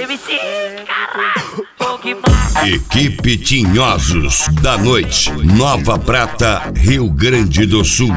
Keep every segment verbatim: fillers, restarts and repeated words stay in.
M C, caralho, o Guimax. Equipe Tinhosos da Noite, Nova Prata, Rio Grande do Sul.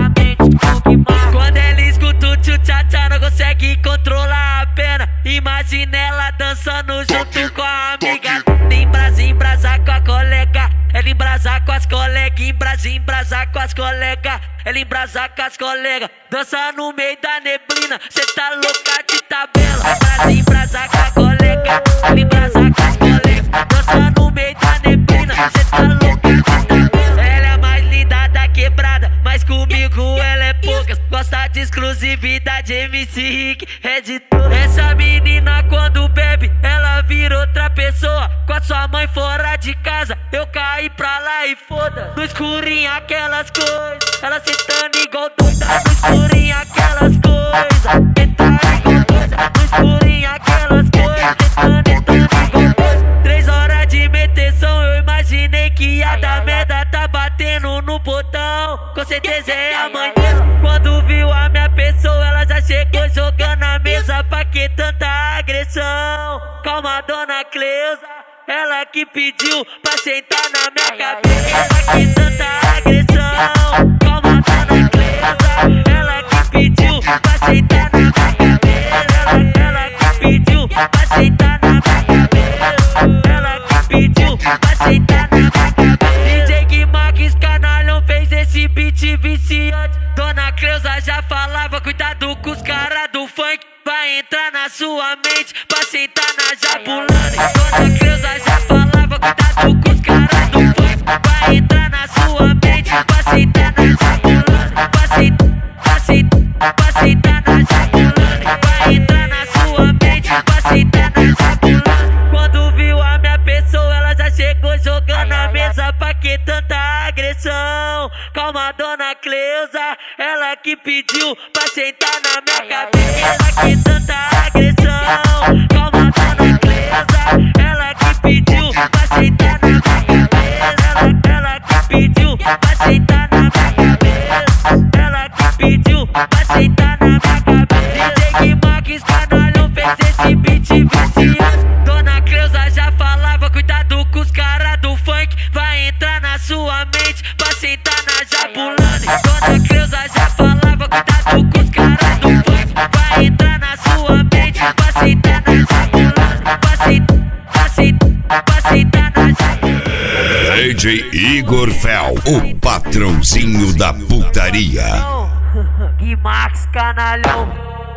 Quando ela escuta o tchu-tcha-tcha, não consegue controlar a pena. Imagina ela dançando junto com a amiga. Embrasa, embrasa com a colega. Ela embrasa com as colegas. Embrasa, embrasa com as colegas. Ela embrasa com as colegas. Dança no meio da neblina, cê tá louca de tabela. Embrasa, embrasa com a colega. Ela embrasa com as colegas. Dança no meio da neblina, cê tá louca de tabela. Ela é mais linda da quebrada, mas comigo ela é poucas. Gosta de exclusividade, M C Rick, editor. Essa menina quando bebe, ela vira outra pessoa. Com a sua mãe fora de casa, eu caí pra lá e foda. No escurinho aquelas coisas, ela sentando igual doida. No escurinho aquelas coisas, tentando igual doida. No escurinho aquelas coisas, tentando, tentando igual doida. Três horas de meteção, eu imaginei que ia dar merda. Tá batendo no portão, com certeza é a mãe dela. Quando viu a minha pessoa, ela já chegou jogando a mesa. Pra que tanta agressão? Calma, dona Cleusa, ela que pediu pra sentar na minha cabeça. Pra que tanta agressão? Calma, dona Cleusa, ela que pediu pra sentar na minha cabeça. Ela, ela que pediu pra sentar na minha cabeça. Ela que pediu pra sentar na minha cabeça. D J Guimax Canalhão fez esse beat viciante. Dona Cleusa já falava, cuidado com os caras do funk. Vai entrar na sua mente pra sentar na Jabulani. Dona Cleusa já falava, cuidado com os caras do funk. Vai entrar na sua mente pra sentar na Jabulani. Pra sentar, pra sentar na Jabulani. Vai entrar na sua mente pra sentar na Jabulani. Quando viu a minha pessoa, ela já chegou jogando a mesa. Pra que tanta agressão? Calma, dona Cleusa, ela que pediu pra sentar na minha cabeça. Pra que tanta agressão? Calma, dona Cleusa, ela que pediu pra sentar na minha cabeça. Ela, ela que pediu pra sentar na minha cabeça. Ela que pediu pra sentar na minha cabeça. D J Guimax Canalhão fez esse beat viciante. Dona Cleusa já falava, cuidado com os caras do funk. Vai entrar na sua mente pra sentar na Jabulani. Dona Cleusa já falava, cuidado com os caras do funk. Vai entrar na sua mente pra sentar na Jabulani. Pra sentar, pra sentar, pra sentar na Jabulani. D J Igor Fel, o patrãozinho da putaria. Guimax Canalhão.